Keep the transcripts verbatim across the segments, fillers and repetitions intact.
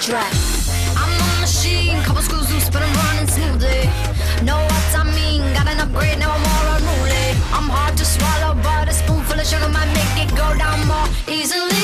track. I'm a machine, couple screws loose, but I'm running smoothly. Know what I mean? Got an upgrade, now I'm more unruly. I'm hard to swallow, but a spoonful of sugar might make it go down more easily.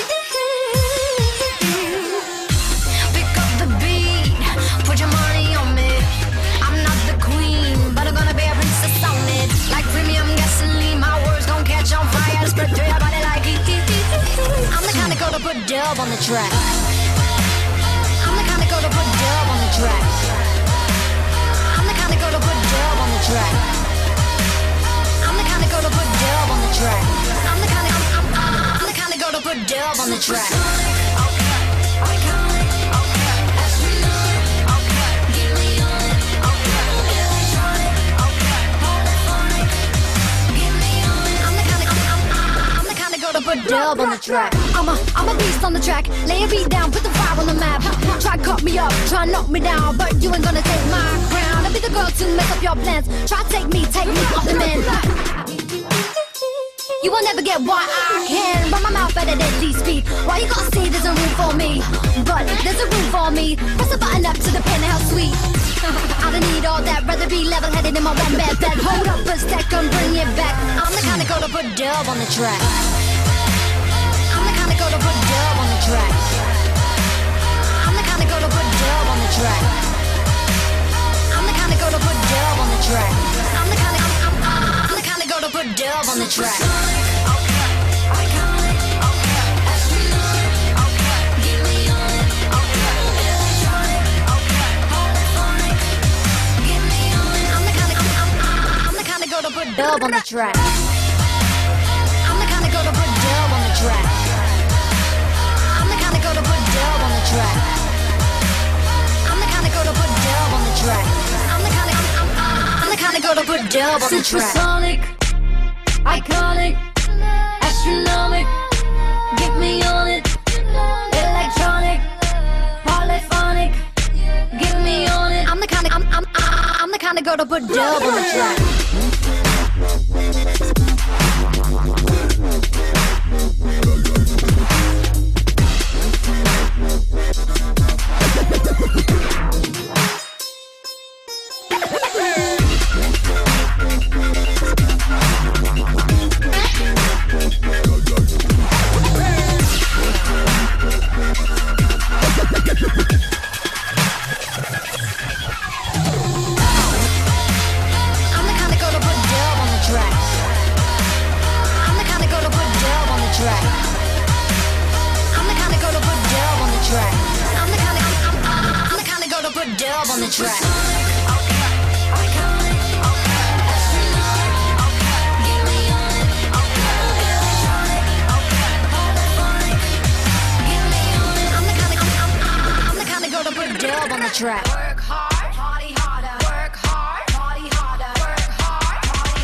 Pick up the beat, put your money on me. I'm not the queen, but I'm gonna be a princess on it. Like premium gasoline, my words gon' catch on fire, spread through your body like heat. I'm the kind of girl to put dub on the track. I'm the kind of girl to put dub on the track. I'm the kind of girl to put dub on the track. I'm the kind of girl to put dub on the track. I'm the kind of I'm, I'm, I'm the kind of girl to put dub on the track. Put dub on the track. I'm a, I'm a beast on the track. Lay a beat down, put the fire on the map. Try cut me up, try knock me down, but you ain't gonna take my crown. I'll be the girl to mess up your plans. Try take me, take me off the man. You will never get what I can. Run my mouth at a deadly speed. Why you gotta say there's a room for me? But there's a room for me. Press the button up to the penthouse suite. I don't need all that, rather be level-headed in my one bed bed. Hold up a stack and bring it back. I'm the kind of girl to put dub on the track. I'm the kind of girl to put dub on the track. I'm the kind of girl to put dub on the track. I'm the kind of girl to put dub on the track. I'm the kind of I'm, I'm, I'm the kind of girl to put dub on the track. To put dub on the track. I'm the kind of girl to put dub on the track. I'm the kind of girl to put dub on the track. I'm the kind of girl to put dub on the track. I'm the kind of I'm, I'm, I'm the kind of girl to put dub on the track. Supersonic, iconic, astronomic. Get me on it. Electronic, polyphonic. Get me on it. I'm the kind of I'm, I'm, I'm the kind of girl to put dub on the track. Dub on the track. Dub on the track. Work hard, party harder. Work hard, party harder. Work hard, party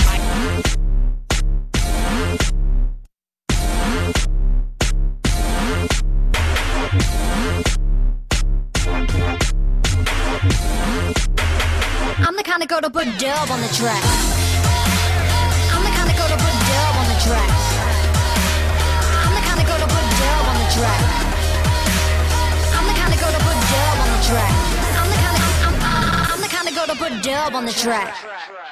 harder. I'm the kind of girl to put dub on the track. I'm the kind of girl to put dub on the track. I'm the kind of girl to put dub on the track. I'm the kind of girl to put dub on the track. I'm the kind of I'm, I'm, I'm the kind of girl to put dub on the track.